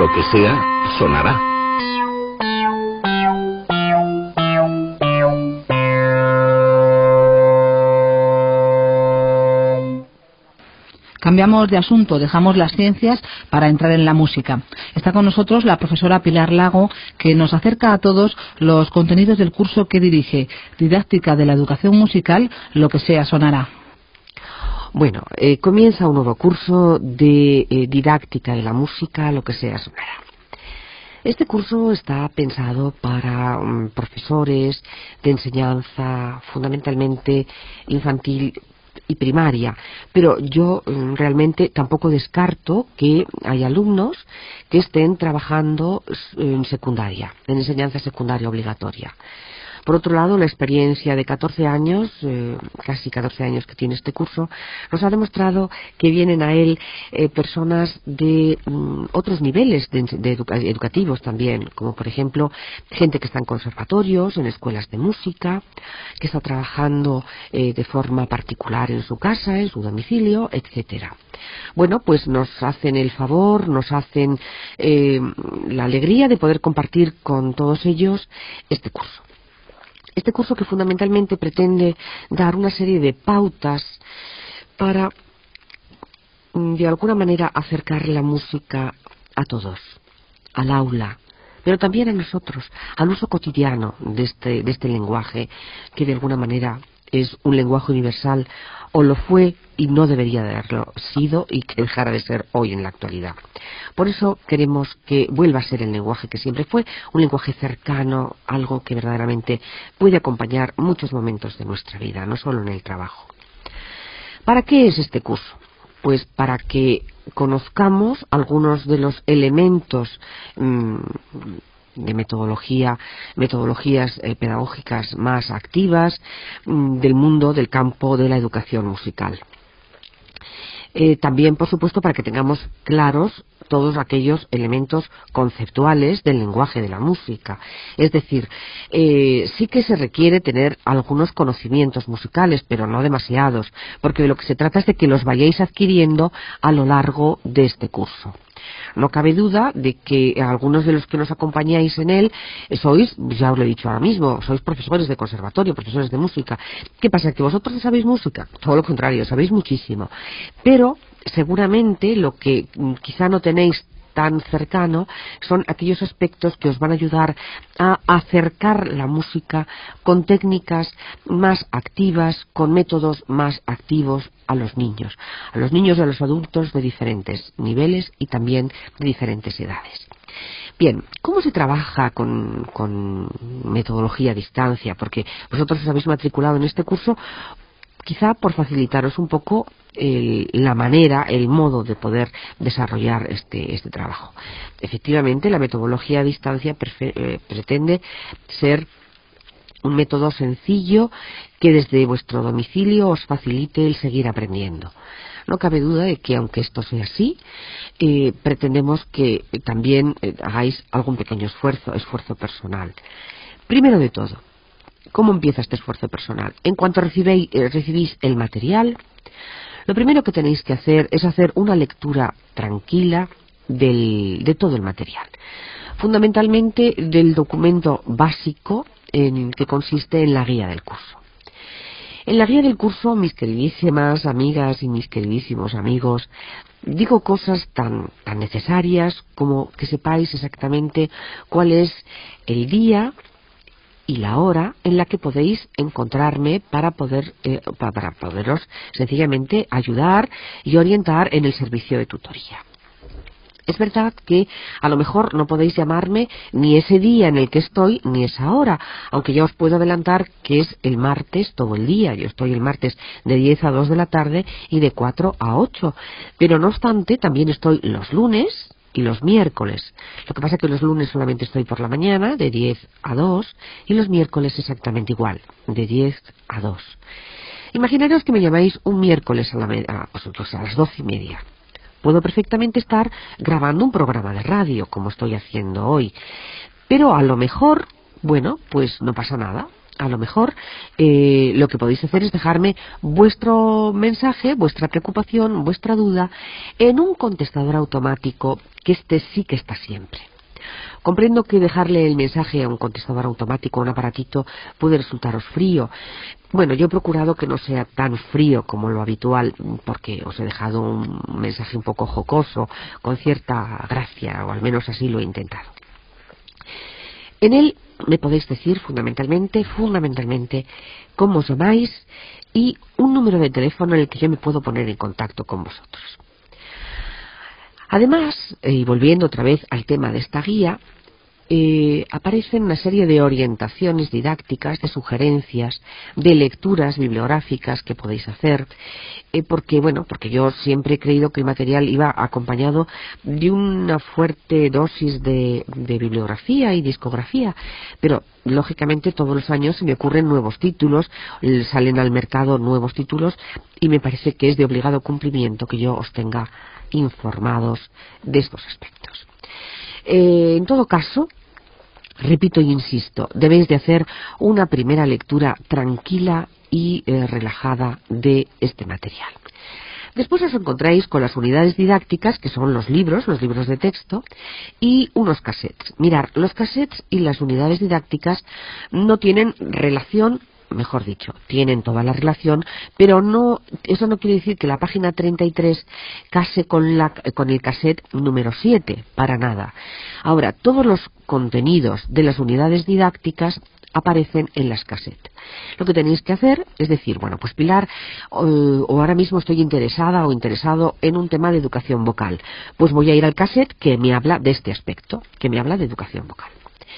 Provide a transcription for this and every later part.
Lo que sea, sonará. Cambiamos de asunto, dejamos las ciencias para entrar en la música. Está con nosotros la profesora Pilar Lago, que nos acerca a todos los contenidos del curso que dirige, Didáctica de la Educación Musical, Lo que sea, sonará. Bueno, comienza un nuevo curso de Didáctica de la Música, Lo que sea, sonará. Este curso está pensado para profesores de enseñanza fundamentalmente infantil y primaria, pero yo realmente tampoco descarto que hay alumnos que estén trabajando en secundaria, en enseñanza secundaria obligatoria. Por otro lado, la experiencia de 14 años, casi 14 años que tiene este curso, nos ha demostrado que vienen a él personas de otros niveles educativos también, como por ejemplo gente que está en conservatorios, en escuelas de música, que está trabajando de forma particular en su casa, en su domicilio, etcétera. Bueno, pues nos hacen el favor, nos hacen la alegría de poder compartir con todos ellos este curso. Este curso que fundamentalmente pretende dar una serie de pautas para, de alguna manera, acercar la música a todos, al aula, pero también a nosotros, al uso cotidiano de este lenguaje, que de alguna manera es un lenguaje universal, o lo fue y no debería de haberlo sido y que dejara de ser hoy en la actualidad. Por eso queremos que vuelva a ser el lenguaje que siempre fue, un lenguaje cercano, algo que verdaderamente puede acompañar muchos momentos de nuestra vida, no solo en el trabajo. ¿Para qué es este curso? Pues para que conozcamos algunos de los elementos de metodologías pedagógicas más activas del mundo del campo de la educación musical. También, por supuesto, para que tengamos claros todos aquellos elementos conceptuales del lenguaje de la música. Es decir, sí que se requiere tener algunos conocimientos musicales, pero no demasiados, porque de lo que se trata es de que los vayáis adquiriendo a lo largo de este curso. No cabe duda de que algunos de los que nos acompañáis en él sois, ya os lo he dicho ahora mismo, sois profesores de conservatorio, profesores de música. ¿Qué pasa? ¿Que vosotros no sabéis música? Todo lo contrario, sabéis muchísimo. Pero seguramente lo que quizá no tenéis tan cercano son aquellos aspectos que os van a ayudar a acercar la música con técnicas más activas, con métodos más activos a los niños y a los adultos de diferentes niveles y también de diferentes edades. Bien, ¿cómo se trabaja con metodología a distancia? Porque vosotros os habéis matriculado en este curso quizá por facilitaros un poco la manera, el modo de poder desarrollar este trabajo. Efectivamente, la metodología a distancia pretende ser un método sencillo que desde vuestro domicilio os facilite el seguir aprendiendo. No cabe duda de que, aunque esto sea así, pretendemos que también hagáis algún pequeño esfuerzo personal. Primero de todo, ¿cómo empieza este esfuerzo personal? En cuanto recibís el material, lo primero que tenéis que hacer es hacer una lectura tranquila de todo el material. Fundamentalmente del documento básico que consiste en la guía del curso. En la guía del curso, mis queridísimas amigas y mis queridísimos amigos, digo cosas tan necesarias como que sepáis exactamente cuál es el día y la hora en la que podéis encontrarme para poderos sencillamente ayudar y orientar en el servicio de tutoría. Es verdad que a lo mejor no podéis llamarme ni ese día en el que estoy ni esa hora, aunque ya os puedo adelantar que es el martes todo el día. Yo estoy el martes de 10 a 2 de la tarde y de 4 a 8. Pero no obstante, también estoy los lunes y los miércoles. Lo que pasa es que los lunes solamente estoy por la mañana, de 10 a 2, y los miércoles exactamente igual, de 10 a 2. Imaginaros que me llamáis un miércoles a las 12:30. Puedo perfectamente estar grabando un programa de radio, como estoy haciendo hoy. Pero a lo mejor, bueno, pues no pasa nada. a lo mejor lo que podéis hacer es dejarme vuestro mensaje, vuestra preocupación, vuestra duda en un contestador automático que este sí que está siempre. Comprendo que dejarle el mensaje a un contestador automático, a un aparatito, puede resultaros frío. Bueno, yo he procurado que no sea tan frío como lo habitual, porque os he dejado un mensaje un poco jocoso, con cierta gracia, o al menos así lo he intentado. En él me podéis decir fundamentalmente, cómo os llamáis y un número de teléfono en el que yo me puedo poner en contacto con vosotros. Además, y volviendo otra vez al tema de esta guía, aparecen una serie de orientaciones didácticas, de sugerencias, de lecturas bibliográficas que podéis hacer, porque yo siempre he creído que el material iba acompañado de una fuerte dosis de bibliografía y discografía, pero lógicamente todos los años se me ocurren nuevos títulos, salen al mercado nuevos títulos y me parece que es de obligado cumplimiento que yo os tenga informados de estos aspectos. En todo caso, repito e insisto, debéis de hacer una primera lectura tranquila y relajada de este material. Después os encontráis con las unidades didácticas, que son los libros de texto, y unos cassettes. Mirad, los cassettes y las unidades didácticas no tienen relación, mejor dicho, tienen toda la relación, pero eso no quiere decir que la página 33 case con el cassette número 7, para nada. Ahora, todos los contenidos de las unidades didácticas aparecen en las cassettes. Lo que tenéis que hacer es decir, bueno, pues Pilar, o ahora mismo estoy interesada o interesado en un tema de educación vocal, pues voy a ir al cassette que me habla de este aspecto, que me habla de educación vocal.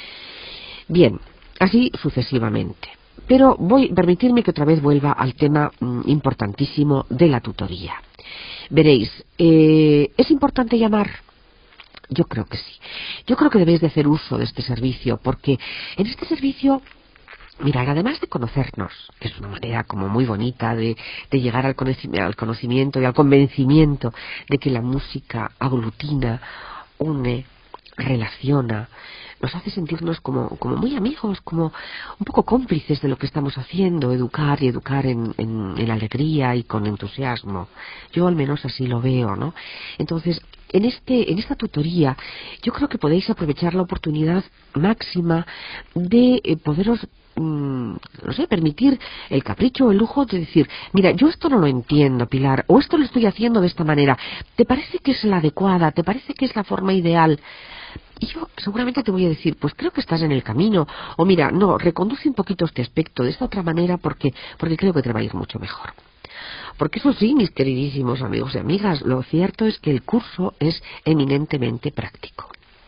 Bien, así sucesivamente. Pero permitidme que otra vez vuelva al tema importantísimo de la tutoría. Veréis, ¿es importante llamar? Yo creo que sí. Yo creo que debéis de hacer uso de este servicio, porque en este servicio, mirad, además de conocernos, que es una manera como muy bonita de llegar al conocimiento y al convencimiento de que la música aglutina, une, relaciona, nos hace sentirnos como muy amigos, como un poco cómplices de lo que estamos haciendo, educar en alegría y con entusiasmo. Yo al menos así lo veo, ¿no? Entonces, en esta tutoría, yo creo que podéis aprovechar la oportunidad máxima de poderos permitir el capricho o el lujo de decir, mira, yo esto no lo entiendo, Pilar, o esto lo estoy haciendo de esta manera, ¿te parece que es la adecuada? ¿Te parece que es la forma ideal? Y yo seguramente te voy a decir, pues creo que estás en el camino, o mira, no, reconduce un poquito este aspecto de esta otra manera porque creo que te va a ir mucho mejor. Porque eso sí, mis queridísimos amigos y amigas, lo cierto es que el curso es eminentemente práctico.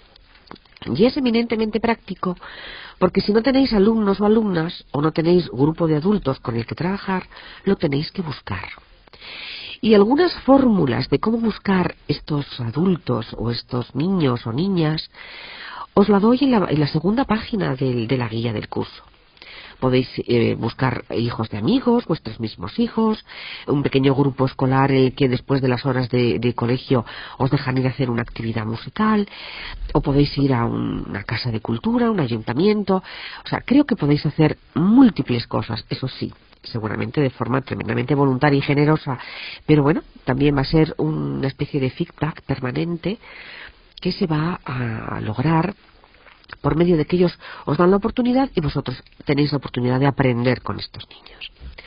Y es eminentemente práctico porque si no tenéis alumnos o alumnas, o no tenéis grupo de adultos con el que trabajar, lo tenéis que buscar. Y algunas fórmulas de cómo buscar estos adultos o estos niños o niñas os la doy en la segunda página de la guía del curso. Podéis buscar hijos de amigos, vuestros mismos hijos, un pequeño grupo escolar en el que después de las horas de colegio os dejan ir a hacer una actividad musical, o podéis ir a una casa de cultura, un ayuntamiento. O sea, creo que podéis hacer múltiples cosas, eso sí, seguramente de forma tremendamente voluntaria y generosa, pero bueno, también va a ser una especie de feedback permanente que se va a lograr por medio de que ellos os dan la oportunidad y vosotros tenéis la oportunidad de aprender con estos niños.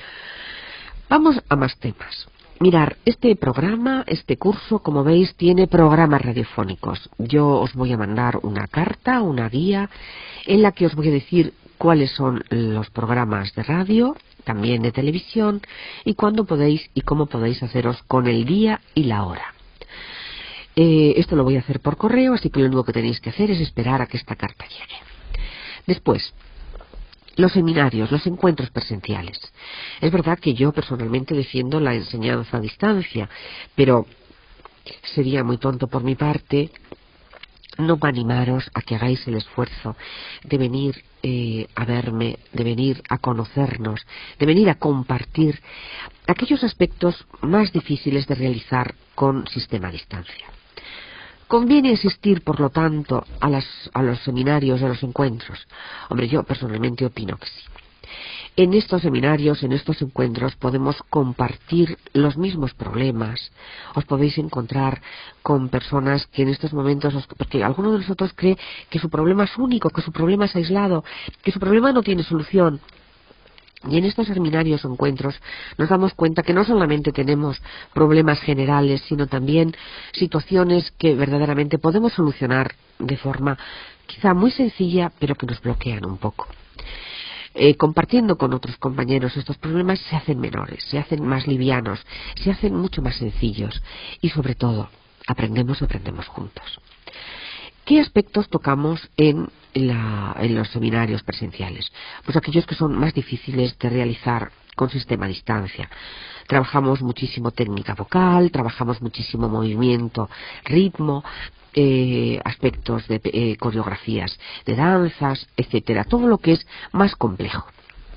Vamos a más temas. Mirar, este programa, este curso, como veis, tiene programas radiofónicos. Yo os voy a mandar una carta, una guía, en la que os voy a decir cuáles son los programas de radio, también de televisión, y cuándo podéis y cómo podéis haceros con el día y la hora. Esto lo voy a hacer por correo, así que lo único que tenéis que hacer es esperar a que esta carta llegue. Después, los seminarios, los encuentros presenciales. Es verdad que yo personalmente defiendo la enseñanza a distancia, pero sería muy tonto por mi parte no animaros a que hagáis el esfuerzo de venir a verme, de venir a conocernos, de venir a compartir aquellos aspectos más difíciles de realizar con sistema a distancia. ¿Conviene asistir, por lo tanto, a los seminarios, a los encuentros? Hombre, yo personalmente opino que sí. En estos seminarios, en estos encuentros, podemos compartir los mismos problemas. Os podéis encontrar con personas que en estos momentos, porque alguno de nosotros cree que su problema es único, que su problema es aislado, que su problema no tiene solución. Y en estos seminarios o encuentros nos damos cuenta que no solamente tenemos problemas generales, sino también situaciones que verdaderamente podemos solucionar de forma quizá muy sencilla, pero que nos bloquean un poco. Compartiendo con otros compañeros estos problemas se hacen menores, se hacen más livianos, se hacen mucho más sencillos y sobre todo aprendemos juntos. ¿Qué aspectos tocamos en los seminarios presenciales? Pues aquellos que son más difíciles de realizar con sistema a distancia. Trabajamos muchísimo técnica vocal, trabajamos muchísimo movimiento, ritmo, aspectos de coreografías de danzas, etcétera, todo lo que es más complejo.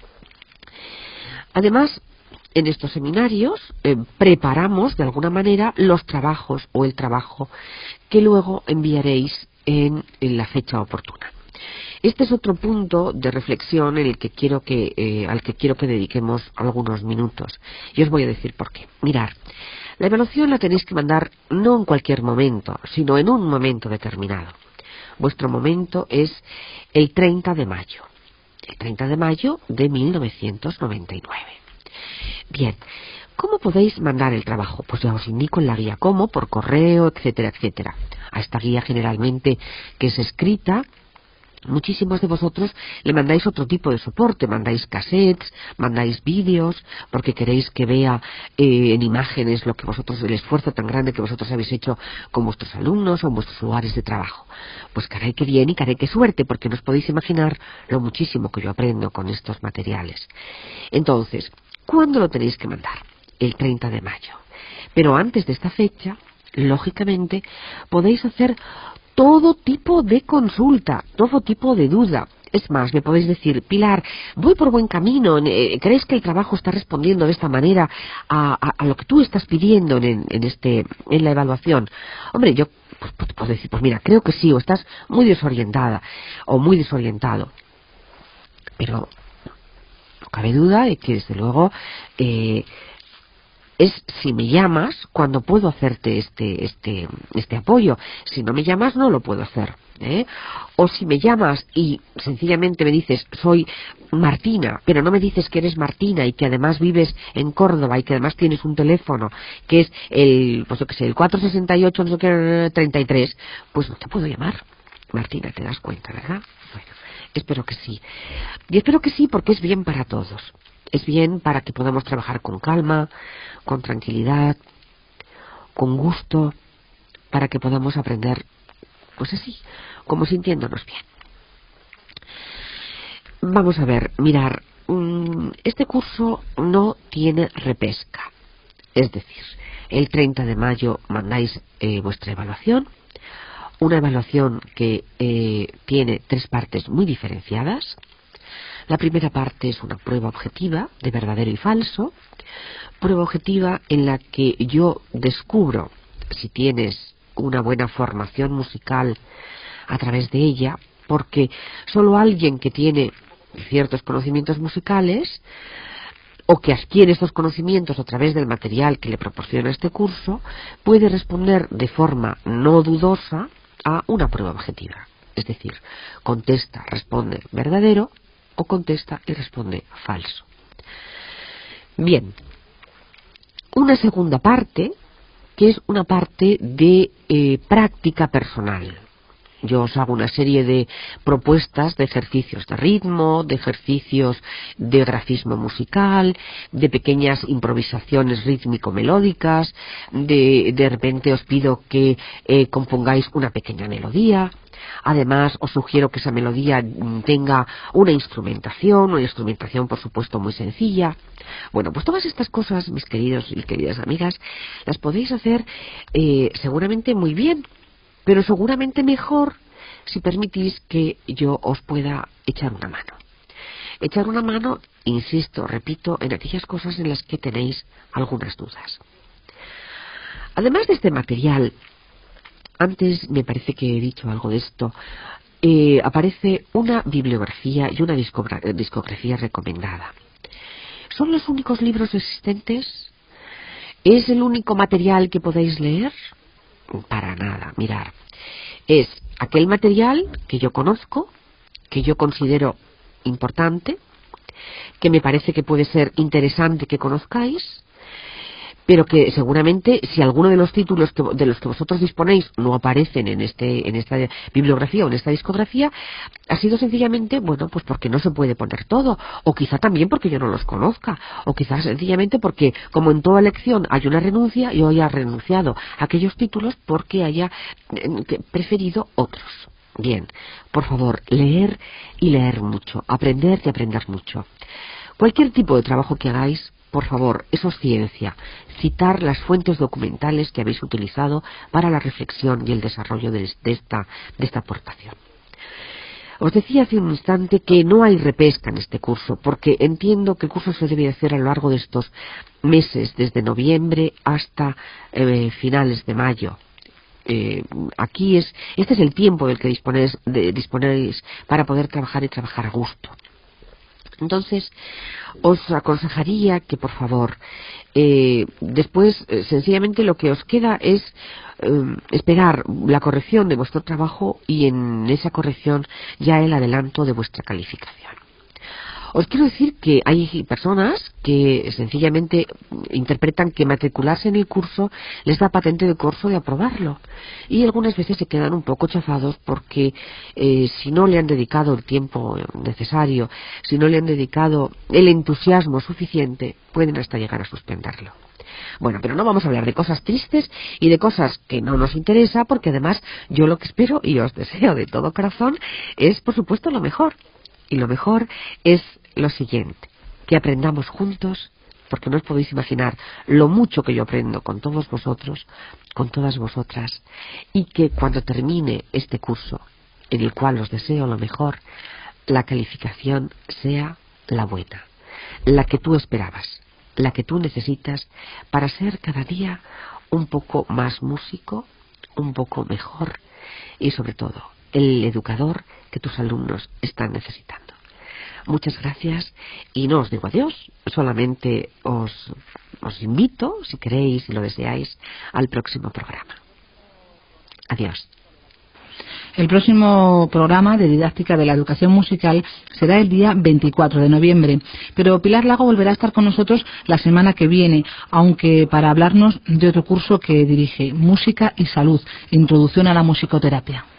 Además, en estos seminarios preparamos de alguna manera los trabajos o el trabajo que luego enviaréis en la fecha oportuna. Este es otro punto de reflexión en el que al que quiero que dediquemos algunos minutos. Y os voy a decir por qué. Mirad, la evaluación la tenéis que mandar no en cualquier momento, sino en un momento determinado. Vuestro momento es el 30 de mayo. El 30 de mayo de 1999. Bien, ¿cómo podéis mandar el trabajo? Pues ya os indico en la guía cómo, por correo, etcétera, etcétera. A esta guía generalmente que es escrita, muchísimos de vosotros le mandáis otro tipo de soporte, mandáis cassettes, mandáis vídeos, porque queréis que vea en imágenes lo que vosotros, el esfuerzo tan grande que vosotros habéis hecho con vuestros alumnos o en vuestros lugares de trabajo. Pues caray que bien y caray que suerte, porque no os podéis imaginar lo muchísimo que yo aprendo con estos materiales. Entonces, ¿cuándo lo tenéis que mandar? El 30 de mayo. Pero antes de esta fecha, lógicamente, podéis hacer todo tipo de consulta, todo tipo de duda. Es más, me podéis decir, Pilar, voy por buen camino, ¿crees que el trabajo está respondiendo de esta manera a lo que tú estás pidiendo en la evaluación? Hombre, yo pues puedo decir, pues mira, creo que sí, o estás muy desorientada o muy desorientado. Pero no cabe duda de que desde luego es si me llamas cuando puedo hacerte este apoyo. Si no me llamas no lo puedo hacer, ¿eh? O si me llamas y sencillamente me dices soy Martina, pero no me dices que eres Martina y que además vives en Córdoba y que además tienes un teléfono que es el 468 no sé qué 33, pues no te puedo llamar. Martina, te das cuenta, ¿verdad? Bueno, espero que sí. Y espero que sí porque es bien para todos. Es bien para que podamos trabajar con calma, con tranquilidad, con gusto, para que podamos aprender, pues así, como sintiéndonos bien. Vamos a ver, mirar, este curso no tiene repesca. Es decir, el 30 de mayo mandáis vuestra evaluación, una evaluación que tiene 3 partes muy diferenciadas. La primera parte es una prueba objetiva de verdadero y falso, prueba objetiva en la que yo descubro si tienes una buena formación musical a través de ella, porque solo alguien que tiene ciertos conocimientos musicales o que adquiere estos conocimientos a través del material que le proporciona este curso puede responder de forma no dudosa a una prueba objetiva. Es decir, contesta, responde verdadero o contesta y responde falso. Bien, una segunda parte, que es una parte de práctica personal. Yo os hago una serie de propuestas de ejercicios de ritmo, de ejercicios de grafismo musical, de pequeñas improvisaciones rítmico-melódicas, de repente os pido que compongáis una pequeña melodía. Además, os sugiero que esa melodía tenga una instrumentación por supuesto muy sencilla. Bueno, pues todas estas cosas, mis queridos y queridas amigas, las podéis hacer seguramente muy bien, pero seguramente mejor si permitís que yo os pueda echar una mano. Echar una mano, insisto, repito, en aquellas cosas en las que tenéis algunas dudas. Además de este material, antes me parece que he dicho algo de esto, aparece una bibliografía y una discografía recomendada. ¿Son los únicos libros existentes? ¿Es el único material que podéis leer? Para nada, mirar. Es aquel material que yo conozco, que yo considero importante, que me parece que puede ser interesante que conozcáis, pero que seguramente si alguno de los títulos de los que vosotros disponéis no aparecen en esta bibliografía o en esta discografía, ha sido sencillamente, bueno, pues porque no se puede poner todo, o quizá también porque yo no los conozca, o quizá sencillamente porque, como en toda elección hay una renuncia, yo haya renunciado a aquellos títulos porque haya preferido otros. Bien, por favor, leer y leer mucho, aprender y aprender mucho. Cualquier tipo de trabajo que hagáis, por favor, eso es ciencia. Citar las fuentes documentales que habéis utilizado para la reflexión y el desarrollo de esta aportación. Os decía hace un instante que no hay repesca en este curso, porque entiendo que el curso se debe hacer a lo largo de estos meses, desde noviembre hasta finales de mayo. Este es el tiempo del que disponéis para poder trabajar y trabajar a gusto. Entonces, os aconsejaría que, por favor, después, sencillamente lo que os queda es esperar la corrección de vuestro trabajo y en esa corrección ya el adelanto de vuestra calificación. Os quiero decir que hay personas que sencillamente interpretan que matricularse en el curso les da patente de curso de aprobarlo, y algunas veces se quedan un poco chafados porque si no le han dedicado el tiempo necesario, si no le han dedicado el entusiasmo suficiente, pueden hasta llegar a suspenderlo. Bueno, pero no vamos a hablar de cosas tristes y de cosas que no nos interesa, porque además yo lo que espero y os deseo de todo corazón es, por supuesto, lo mejor. Y lo mejor es lo siguiente, que aprendamos juntos, porque no os podéis imaginar lo mucho que yo aprendo con todos vosotros, con todas vosotras, y que cuando termine este curso, en el cual os deseo lo mejor, la calificación sea la buena, la que tú esperabas, la que tú necesitas para ser cada día un poco más músico, un poco mejor y sobre todo el educador que tus alumnos están necesitando. Muchas gracias y no os digo adiós, solamente os invito, si queréis y lo deseáis, al próximo programa. Adiós. El próximo programa de didáctica de la educación musical será el día 24 de noviembre, pero Pilar Lago volverá a estar con nosotros la semana que viene, aunque para hablarnos de otro curso que dirige, Música y Salud, Introducción a la Musicoterapia.